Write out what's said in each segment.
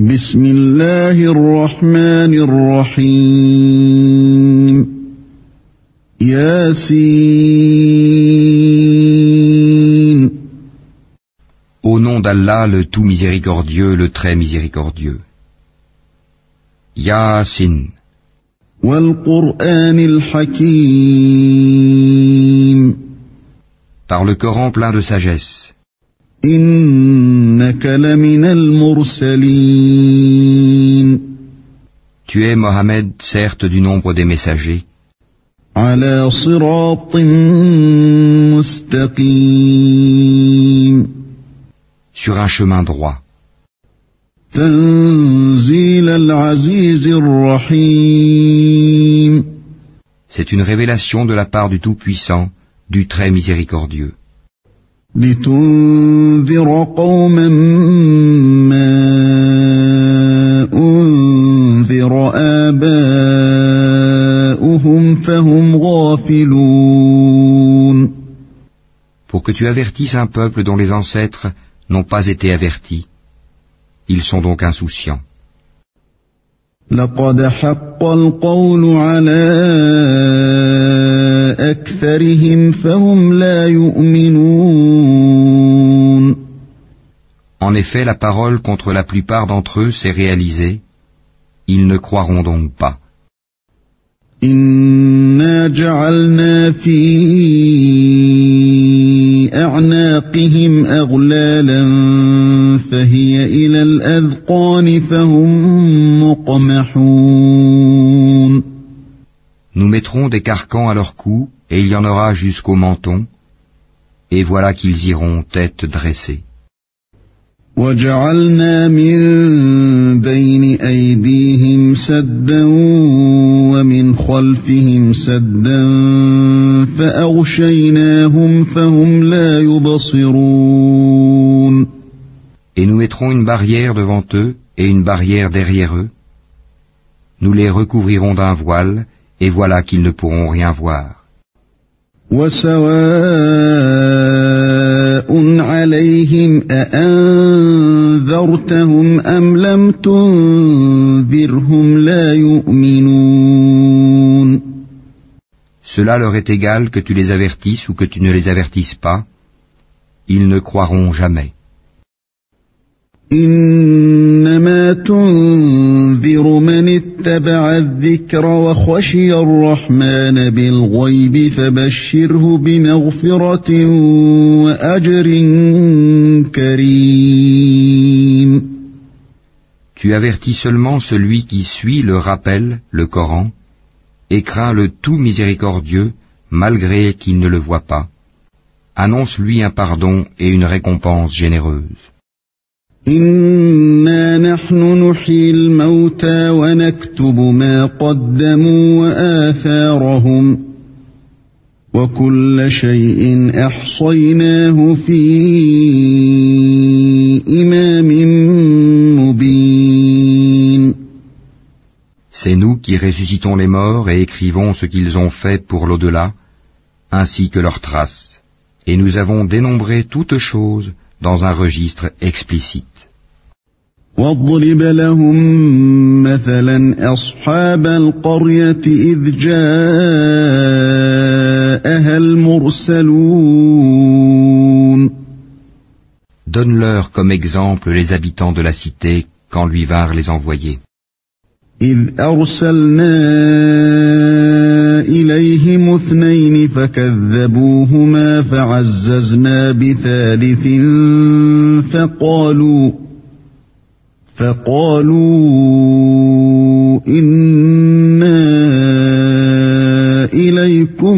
بسم الله الرحمن الرحيم ياسين. Au nom d'Allah, le tout miséricordieux, le très miséricordieux. Yasin. والقرآن الحكيم. Par le Coran plein de sagesse. إنك لمن المرسلين. Tu es, Mohammed, certes du nombre des messagers. على صراط مستقيم. Sur un chemin droit. تنزيل العزيز الرحيم. C'est une révélation de la part du Tout-Puissant, du très miséricordieux. لتنذر قوما ما أنذر آباؤهم فهم غافلون. Pour que tu avertisses un peuple dont les ancêtres n'ont pas été avertis. Ils sont donc insouciants. لقد حق القول على أكثرهم فهم لا يؤمنون. En effet, la parole contre la plupart d'entre eux s'est réalisée. Ils ne croiront donc pas. إنا جعلنا في أعناقهم أغلالا فهي إلى الأذقان فهم مقمحون. Nous mettrons des carcans à leur cou, et il y en aura jusqu'au menton, et voilà qu'ils iront tête dressée. وجعلنا من بين أيديهم سدا ومن خلفهم سدا فأغشيناهم فهم لا يبصرون. Et nous mettrons une barrière devant eux et une barrière derrière eux. Nous les recouvrirons d'un voile, et voilà qu'ils ne pourront rien voir. وسواء عليهم أأنذرتهم أم لم تنذرهم لا يؤمنون. Cela leur est égal que tu les avertisses ou que tu ne les avertisses pas, ils ne croiront jamais. إنما تنذر من اتبع الذكر وخشي الرحمن بالغيب فبشره بمغفرة وأجر كريم. Tu avertis seulement celui qui suit le rappel, le Coran, et craint le tout miséricordieux, malgré qu'il ne le voit pas. Annonce-lui un pardon et une récompense généreuse. إنا نحن نحيي الموتى ونكتب ما قدموا وآثارهم وكل شيء أحصيناه في إمام مبين. C'est nous qui ressuscitons les morts et écrivons ce qu'ils ont fait pour l'au-delà, ainsi que leurs traces, et nous avons dénombré toutes choses dans un registre explicite. واضرب لهم مثلا أصحاب القرية إذ جاءها المرسلون. Donne-leur comme exemple les habitants de la cité quand lui vinrent les envoyés. إذ أرسلنا إليهم اثنين فكذبوهما فعززنا بثالث فقالوا إنا إليكم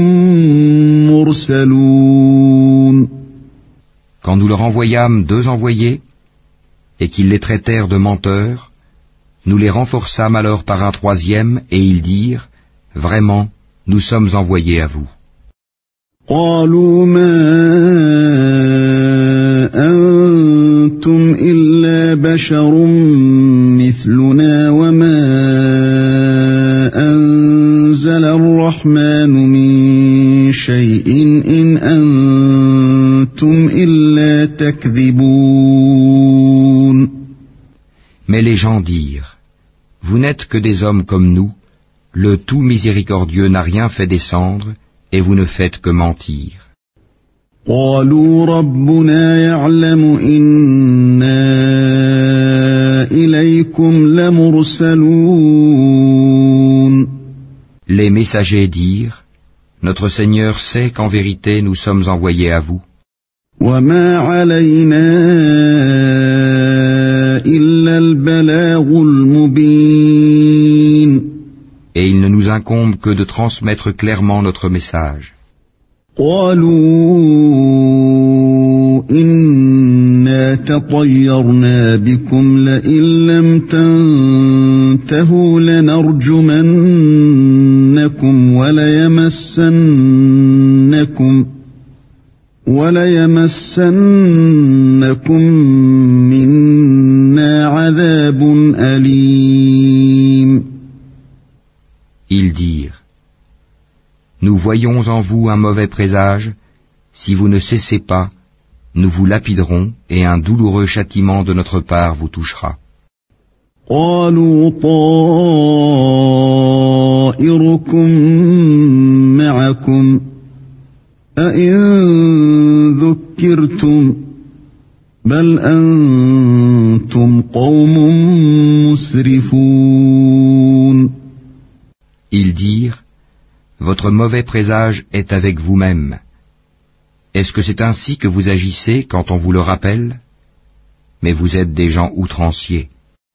مرسلون. Quand nous leur envoyâmes deux envoyés, et qu'ils les traitèrent de menteurs, nous les renforçâmes alors par un troisième, et ils dirent, vraiment, nous sommes envoyés à vous. قالوا ما أنتم إلا بشر مثلنا وما أنزل الرحمن من شيء إن أنتم إلا تكذبون. Mais les gens dirent, vous n'êtes que des hommes comme nous, le tout miséricordieux n'a rien fait descendre, et vous ne faites que mentir. قالوا ربنا يعلم إنا إليكم لمرسلون. Les messagers dirent, notre Seigneur sait qu'en vérité nous sommes envoyés à vous. وما علينا إلا البلاغ المبين. Et il ne nous incombe que de transmettre clairement notre message. قالوا إنا تطيرنا بكم لئن لم تنتهوا لنرجمنكم وليمسنكم منا عذاب أليم. Ils dirent, nous voyons en vous un mauvais présage, si vous ne cessez pas, nous vous lapiderons et un douloureux châtiment de notre part vous touchera. قالوا طائركم معكم أئن ذكرتم بل أنتم قوم مسرفون. Ils dirent, votre mauvais présage est avec vous-même. Est-ce que c'est ainsi que vous agissez quand on vous le rappelle? Mais vous êtes des gens outranciers.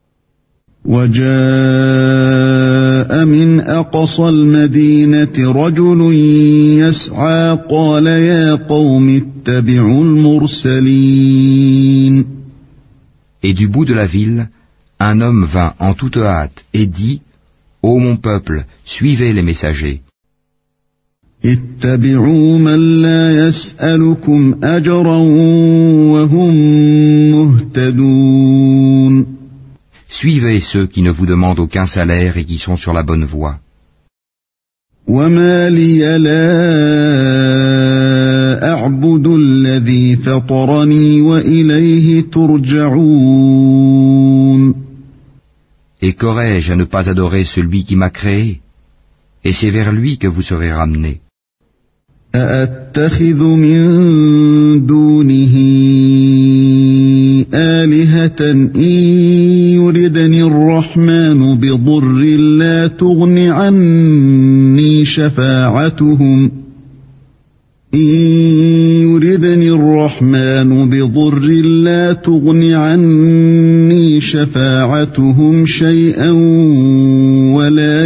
وجاء من أقصى المدينة رجل يسعى قال يا قوم اتبعوا المرسلين. Et du bout de la ville, un homme vint en toute hâte et dit, ô mon peuple, suivez les messagers. اتبعوا من لا يسألكم أجرا وهم مهتدون. Suivez ceux qui ne vous demandent aucun salaire et qui sont sur la bonne voie. وما لي لا أعبد الذي فطرني وإليه ترجعون. Et qu'aurais-je à ne pas adorer celui qui m'a créé? Et c'est vers lui que vous serez ramenés. أأتخذ من دونه آلهة إن يردني الرحمن بضر لا تغن عني شفاعتهم شيئا ولا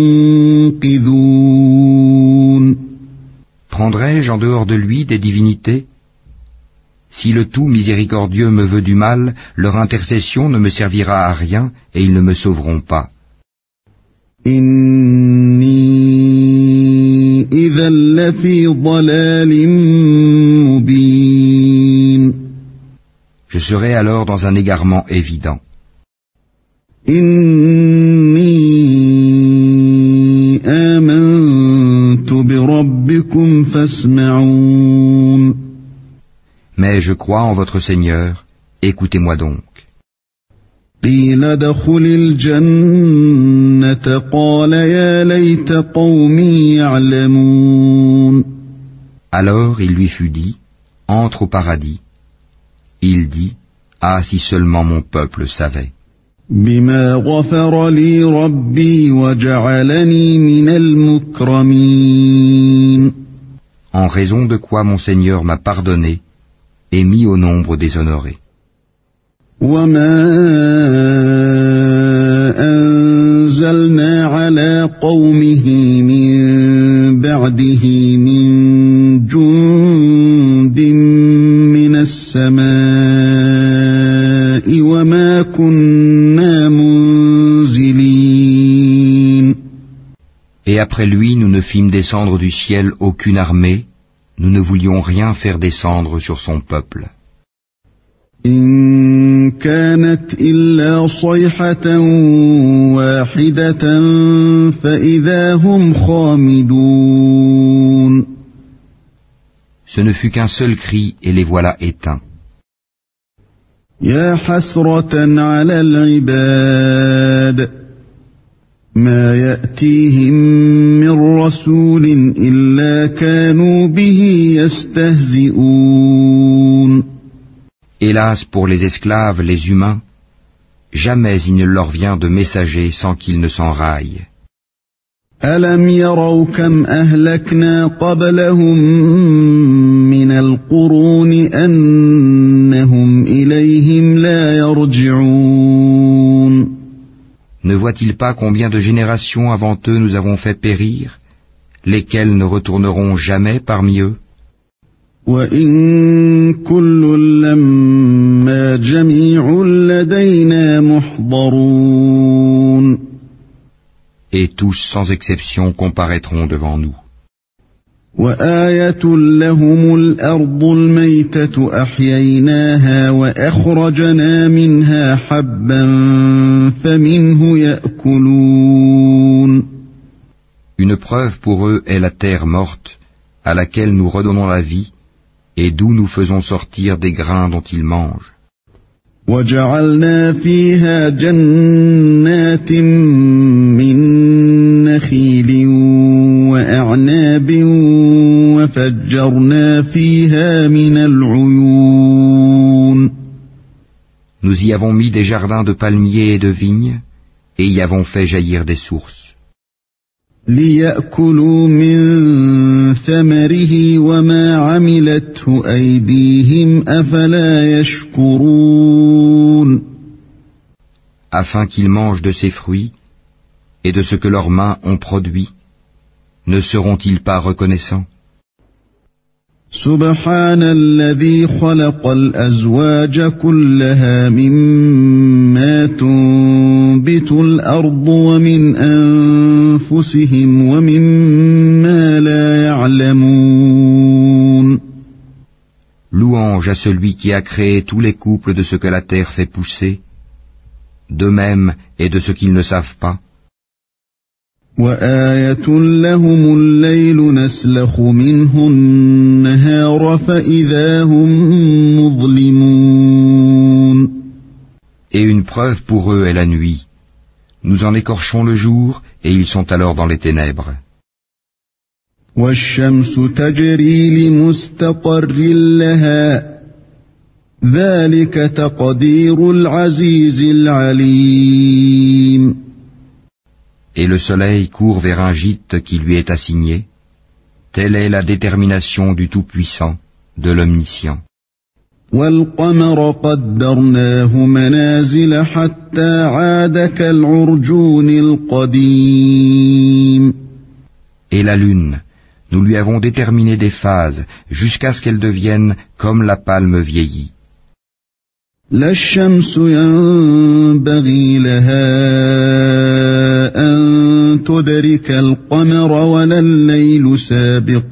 ينقذون. Prendrai-je en dehors de lui des divinités? Si le tout miséricordieux me veut du mal, leur intercession ne me servira à rien et ils ne me sauveront pas. إني إذا لفي ضلال مبين. Je serai alors dans un égarement évident. إني آمنت بربكم فاسمعون. Mais je crois en votre Seigneur, écoutez-moi donc. قيل ادخل الجنة قال يا ليت قومي يعلمون. Alors il lui fut dit, entre au paradis. Il dit, ah si seulement mon peuple savait. بما غفر لي ربي وجعلني من المكرمين. En raison de quoi mon Seigneur m'a pardonné et mis au nombre des honorés. وما أنزلنا على قومه من بعده من جند من السماء وما كنا منزلين. Et après lui, nous ne fîmes descendre du ciel aucune armée, nous ne voulions rien faire descendre sur son peuple. إن كانت إلا صيحة واحدة فإذا هم خامدون. Ce ne fut qu'un seul cri et les voilà éteints. يا حسرة على العباد ما يأتيهم من رسول إلا كانوا به يستهزئون. Hélas pour les esclaves, les humains, jamais il ne leur vient de messager sans qu'ils ne s'enraillent. ألم يروا كم أهلكنا قبلهم من القرون أنهم إليهم لا يرجعون. Ne voient-ils pas combien de générations avant eux nous avons fait périr, lesquelles ne retourneront jamais parmi eux? وإن كل لما جميع لدينا محضرون. Et tous sans exception comparaîtront devant nous. وآية لهم الأرض الميتة أحييناها وأخرجنا منها حبا فمنه يأكلون. Une preuve pour eux est la terre morte, à laquelle nous redonnons la vie, et d'où nous faisons sortir des grains dont ils mangent. وجعلنا فيها جنات من نخيل وأعناب وفجرنا فيها من العيون. Nous y avons mis des jardins de palmiers et de vignes, et y avons fait jaillir des sources. ليأكلوا من ثمره وما عملته أيديهم أفلا يشكرون. Afin qu'ils mangent de ses fruits et de ce que leurs mains ont produit, ne seront-ils pas reconnaissants? سبحان الذي خلق الأزواج كلها مما تنبت الأرض ومن أنفسهم ومما لا يعلمون. Louange à celui qui a créé tous les couples de ce que la terre fait pousser, d'eux-mêmes et de ce qu'ils ne savent pas. وآية لهم الليل نسلخ منه النهار فإذا هم مظلمون. Et une preuve pour eux est la nuit. Nous en écorchons le jour et ils sont alors dans les ténèbres. والشمس تجري لمستقر لها ذلك تقدير العزيز العليم. Et le soleil court vers un gîte qui lui est assigné. Telle est la détermination du Tout-Puissant, de l'Omniscient. والقمر قدرناه منازل حتى عاد كالعرجون القديم. Et la lune, nous lui avons déterminé des phases jusqu'à ce qu'elle devienne comme la palme vieillie. لا الشمس ينبغي لها أن تدرك القمر ولا الليل سابق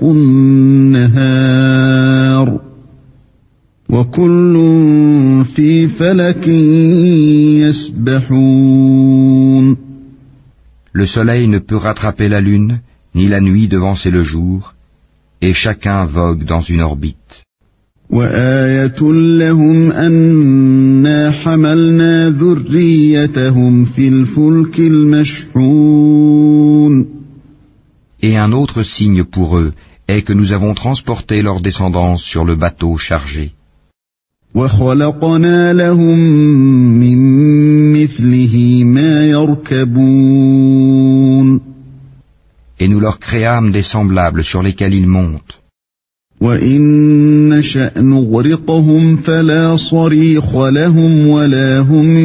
النهار وكل في فلك يسبحون. Le soleil ne peut rattraper la lune, ni la nuit devancer le jour, et chacun vogue dans une orbite. وآية لهم أنا حملنا ذريتهم في الفلك المشحون. Et un autre signe pour eux est que nous avons transporté leur descendance sur le bateau chargé. وخلقنا لهم من مثله ما يركبون. Et nous leur créâmes des semblables sur lesquels ils montent. وإن نشأ نغرقهم فلا صريخ لهم ولا هم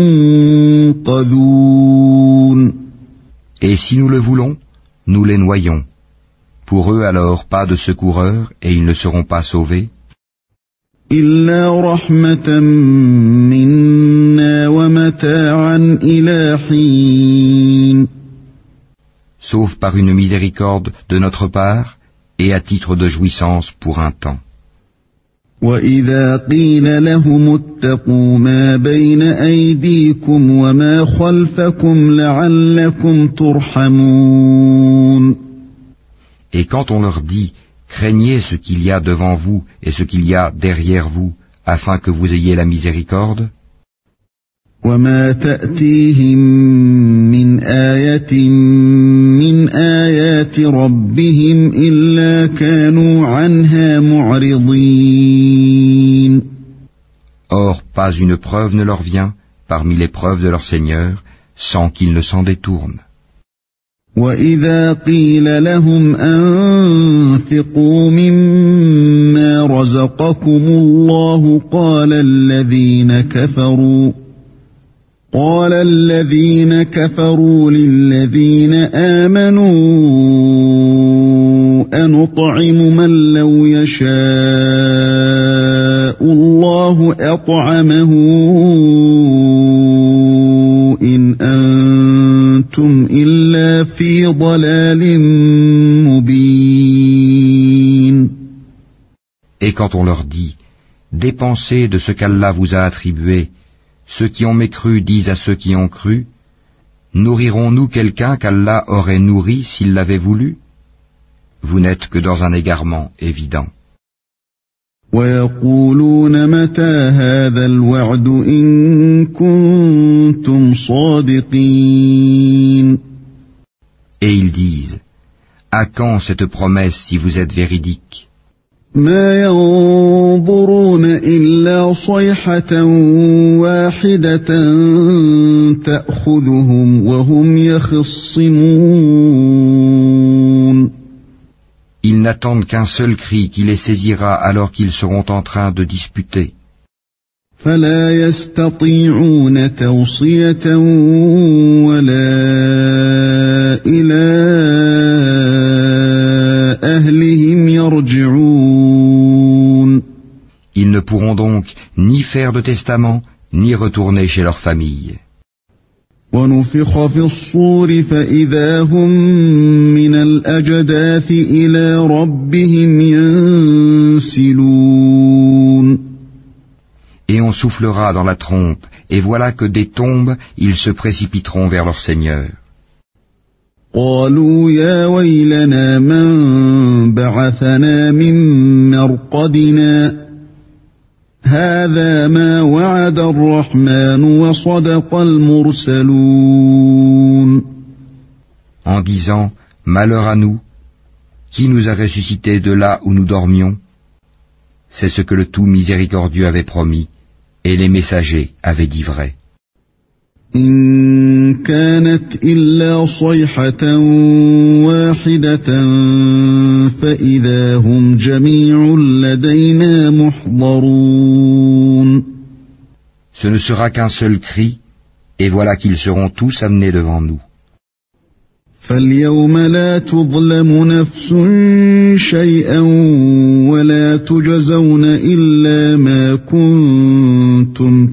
ينقذون. Et si nous le voulons, nous les noyons. Pour eux alors pas de secoureurs et ils ne seront pas sauvés. إلا رحمة منا ومتاعا إلى حين. Sauf par une miséricorde de notre part et à titre de jouissance pour un temps. وإذا قيل لهم اتقوا ما بين أيديكم وما خلفكم لعلكم ترحمون. Et quand on leur dit, craignez ce qu'il y a devant vous et ce qu'il y a derrière vous, afin que vous ayez la miséricorde. وما تأتيهم من آية من آيات ربهم إلا كانوا عنها معرضين. Or, pas une preuve ne leur vient parmi les preuves de leur Seigneur, sans qu'ils ne s'en détournent. وَإِذَا قِيلَ لَهُمْ أَنفِقُوا مِمَّا رَزَقَكُمُ اللَّهُ قال الذين كفروا للذين آمنوا أنطعم من لو يشاء الله أطعمه إن أنتم إلا في ضلال مبين. Et quand on leur dit, dépensez de ce qu'Allah vous a attribué, ceux qui ont mécru disent à ceux qui ont cru, nourrirons-nous quelqu'un qu'Allah aurait nourri s'il l'avait voulu? Vous n'êtes que dans un égarement évident. وَيَقُولُونَ مَتَى هَذَا الْوَعْدُ إِن كُنتُمْ صَادِقِينَ. Et ils disent, à quand cette promesse si vous êtes véridiques? ما ينظرون إلا صيحة واحدة تأخذهم وهم يخصمون. Ils n'attendent qu'un seul cri qui les saisira alors qu'ils seront en train de disputer. فلا يستطيعون توصية ولا إلى أهلهم يرجعون. Ils ne pourront donc ni faire de testament, ni retourner chez leur famille. ونفخ في الصور فإذا هم من الأجداث إلى ربهم ينسلون. Et on soufflera dans la trompe, et voilà que des tombes, ils se précipiteront vers leur Seigneur. قالوا يا ويلنا من بعثنا من مرقدنا هذا ما وعد الرحمن وصدق المرسلون. En disant, malheur à nous, qui nous a ressuscités de là où nous dormions? C'est ce que le tout miséricordieux avait promis, et les messagers avaient dit vrai. إن كانت إلا صيحة واحدة فإذا هم جميع لدينا محضرون. Ce ne sera qu'un seul cri, et voilà qu'ils seront tous amenés devant nous. فاليوم لا تظلم نفس شيئا ولا تجزون إلا ما كنتم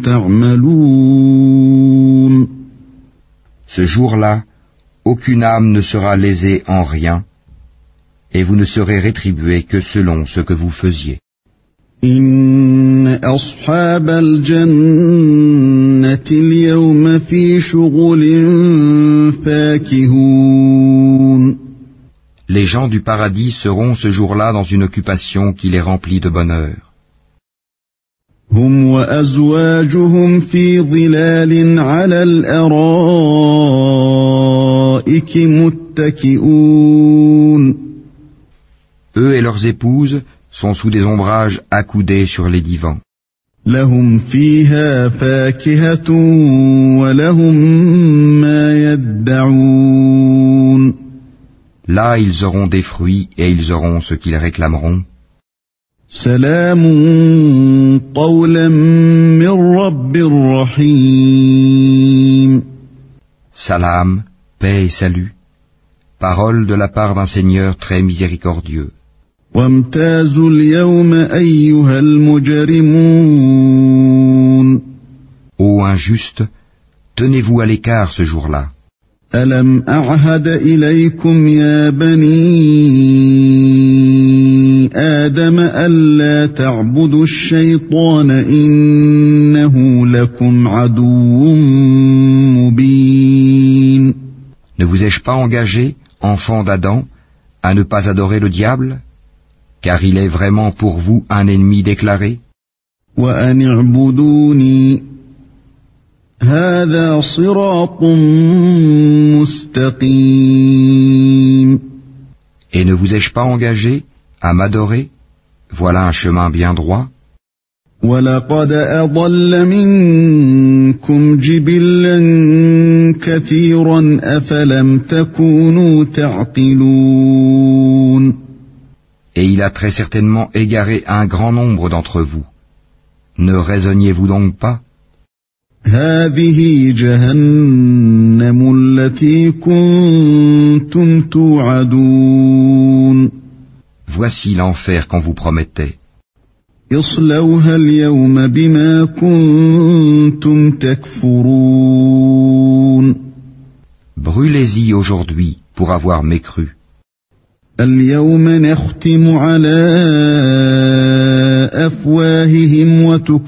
تعملون. Ce jour-là, aucune âme ne sera lésée en rien, et vous ne serez rétribués que selon ce que vous faisiez. إن أصحاب الجنة اليوم في شغل فاكهون. Les gens du paradis seront ce jour-là dans une occupation qui les remplit de bonheur. هم وأزواجهم في ظلال على الأرائك متكئون. Eux et leurs épouses sont sous des ombrages accoudés sur les divans. لهم فيها فاكهة ولهم ما يدعون. Là, ils auront des fruits et ils auront ce qu'ils réclameront. سلام قولا من رب رحيم. Salam, paix et salut, parole de la part d'un Seigneur très miséricordieux. وامتازوا اليوم أيها المجرمون. Ô injustes, tenez-vous à l'écart ce jour-là. ألم أعهد إليكم يا بني آدم ألا تعبدوا الشيطان إنه لكم عدو مبين. Ne vous ai-je pas engagé, enfants d'Adam, à ne pas adorer le diable, car il est vraiment pour vous un ennemi déclaré? وأن اعبدوني هذا صراط مستقيم. Et ne vous ai-je pas engagé à m'adorer? Voilà un chemin bien droit. وَلَقَدْ أَضَلَّ مِنكُمْ جِبِلًّا كَثِيرًا أَفَلَمْ تَكُونُوا تَعْقِلُونَ. Et il a très certainement égaré un grand nombre d'entre vous. Ne raisonniez-vous donc pas? هَذِهِ جَهَنَّمُ الَّتِي كُنتُمْ تُوعَدُونَ. Voici l'enfer qu'on vous promettait. اصْلَوْهَا الْيَوْمَ بِمَا كُنتُمْ تَكْفُرُونَ. Brûlez-y aujourd'hui pour avoir mécru. الْيَوْمَ نَخْتِمُ عَلَى أَفْوَاهِهِمْ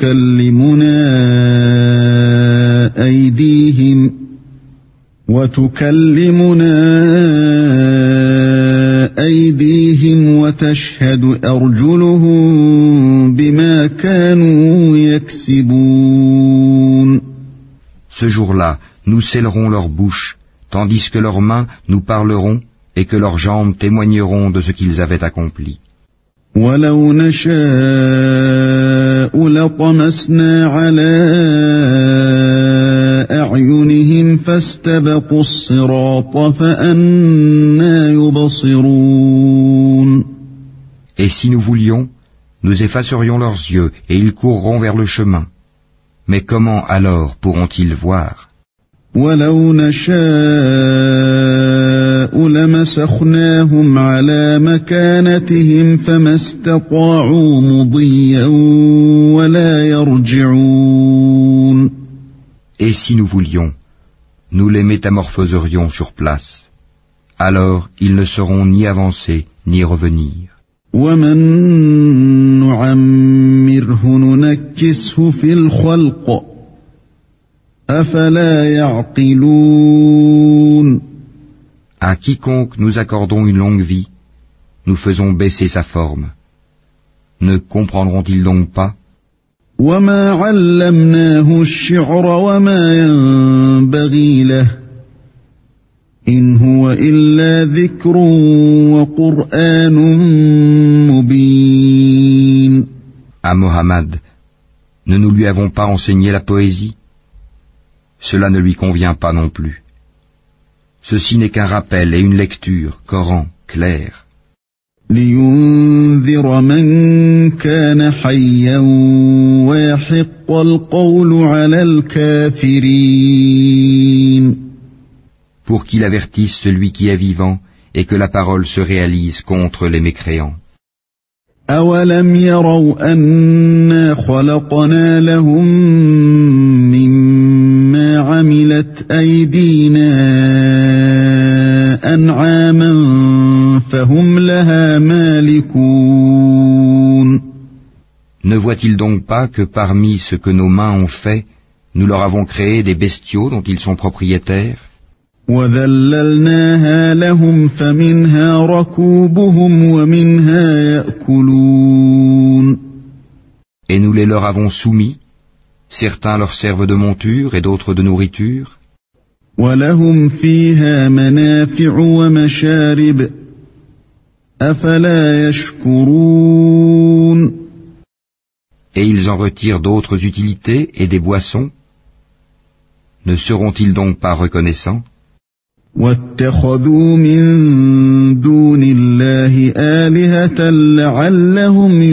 وَتُكَلِّمُنَا أَيْدِيهِمْ وَتَشْهَدُ أَرْجُلُهُم بِمَا كَانُوا يَكْسِبُونَ. Ce jour-là, nous scellerons leurs bouches, tandis que leurs mains nous parleront et que leurs jambes témoigneront de ce qu'ils avaient accompli. وَلَوْ نَشَاءُ لَطَمَسْنَا عَلَى أَعْيُنِهِمْ فَاسْتَبَقُوا الصِّرَاطَ فَأَنَّىٰ يُبْصِرُونَ. Et si nous voulions, nous effacerions leurs yeux et ils courront vers le chemin. Mais comment alors pourront-ils voir? وَلَوْ نَشَاءُ لَمَسَخْنَاهُمْ عَلَى مَكَانَتِهِمْ فَمَا اسْتَطَاعُوا مُضِيًّا وَلَا يَرْجِعُونَ. Et si nous voulions, nous les métamorphoserions sur place. Alors ils ne sauront ni avancer ni revenir. وَمَن نُّعَمِّرْهُ نُنَكِّسْهُ فِي الْخَلْقِ أَفَلَا يَعْقِلُونَ. À quiconque nous accordons une longue vie, nous faisons baisser sa forme. Ne comprendront-ils donc pas? وَمَا عَلَّمْنَاهُ الشِّعْرَ وَمَا يَنبَغِي لَهُ إِنْ هُوَ إِلَّا ذِكْرٌ وَقُرْآنٌ مُبِينٌ. À Mohammed, ne nous lui avons pas enseigné la poésie? Cela ne lui convient pas non plus. Ceci n'est qu'un rappel et une lecture, Coran, clair. لِيُنذِرَ مَن كَانَ حَيًّا وَيَحِقَّ الْقَوْلُ عَلَى الْكَافِرِينَ. Pour qu'il avertisse celui qui est vivant et que la parole se réalise contre les mécréants. أَوَلَمْ يَرَوْا أَنَّا خَلَقْنَا لَهُم مِّمَّا عَمِلَتْ أَيْدِينَا أَنْعَامًا فَهُمْ لَهَا مَالِكُونَ. Ne voit-il donc pas que parmi ce que nos mains ont fait, nous leur avons créé des bestiaux dont ils sont propriétaires? وَذَلَّلْنَاهَا لَهُمْ فَمِنْهَا رَكُوبُهُمْ وَمِنْهَا يَأْكُلُونَ. Et nous les leur avons soumis, certains leur servent de monture et d'autres de nourriture. وَلَهُمْ فِيهَا مَنَافِعُ وَمَشَارِبُ أَفَلَا يَشْكُرُونَ. Et ils en retirent d'autres utilités et des boissons. Ne seront-ils donc pas reconnaissants? وَاتَّخَذُوا مِن دُونِ اللَّهِ آلِهَةً لَعَلَّهُمْ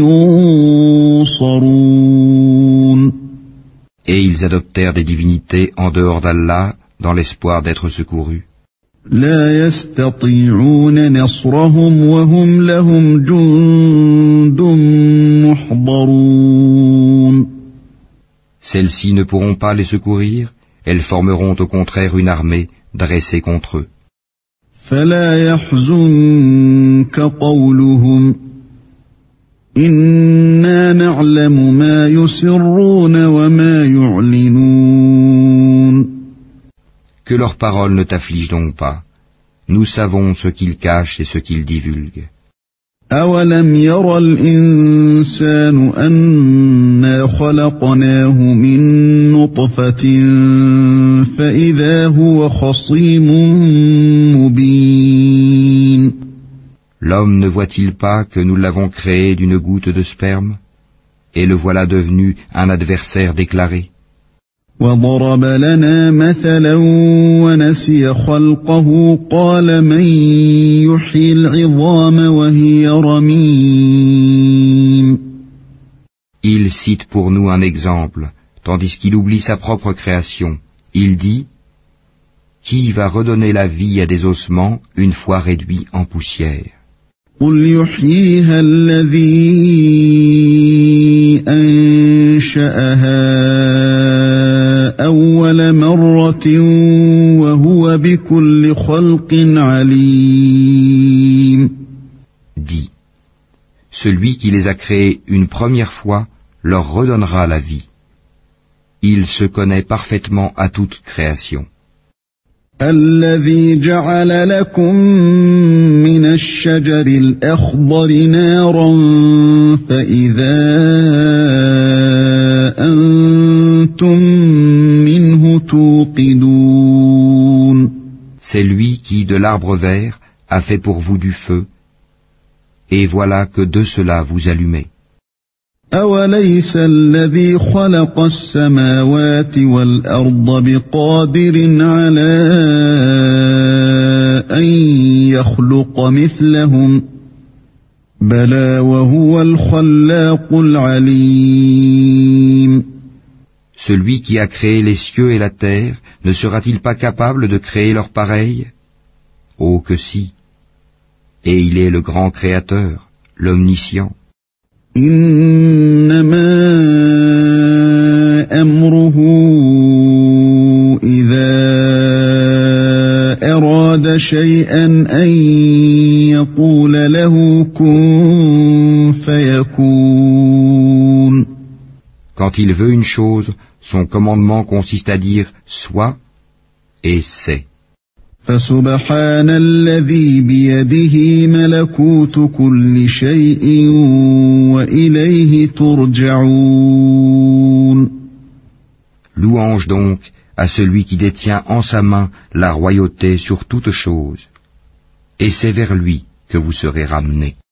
يُنصَرُونَ. Et ils adoptèrent des divinités en dehors d'Allah dans l'espoir d'être secourus. لَا يَسْتَطِيعُونَ نَصْرَهُمْ وَهُمْ لَهُمْ جُندٌ مُّحْضَرُونَ. Celles-ci ne pourront pas les secourir, elles formeront au contraire une armée dressée contre eux. فَلَا يَحْزُنكَ قَوْلُهُمْ إِنَّا نَعْلَمُ مَا يُسِرُّونَ وَمَا يُعْلِنُونَ. Que leurs paroles ne t'affligent donc pas. Nous savons ce qu'ils cachent et ce qu'ils divulguent. أولم ير الإنسان أنا خلقناه من نطفة فإذا هو خصيم مبين. L'homme ne voit-il pas que nous l'avons créé d'une goutte de sperme, et le voilà devenu un adversaire déclaré? وضرب لنا مثلا ونسي خلقه قال من يحيي العظام وهي رميم. Il cite pour nous un exemple, tandis qu'il oublie sa propre création. Il dit: Qui va redonner la vie à des ossements une fois réduits en poussière? قل يحييها الذي أنشأها أول مرة وهو بكل خلق عليم. Dis, celui qui les a créés une première fois leur redonnera la vie. Il se connaît parfaitement à toute création. الذي جعل لكم من الشجر الأخضر نارا فإذا أنتم منه توقدون. C'est lui qui, de l'arbre vert, a fait pour vous du feu, et voilà que de cela vous allumez. أوليس الذي خلق السماوات والأرض بقادر على أن يخلق مثلهم بلى وهو الخلاق العليم. Celui qui a créé les cieux et la terre, ne sera-t-il pas capable de créer leur pareil? Oh que si! Et il est le grand créateur, l'omniscient. إنما أمره إذا أراد شيئا أن يقول له كن فيكون. Quand il veut une chose, son commandement consiste à dire sois et c'est. فسبحان الذي بيده ملكوت كل شيء وإليه ترجعون. Louange donc à celui qui détient en sa main la royauté sur toute chose, et c'est vers lui que vous serez ramenés.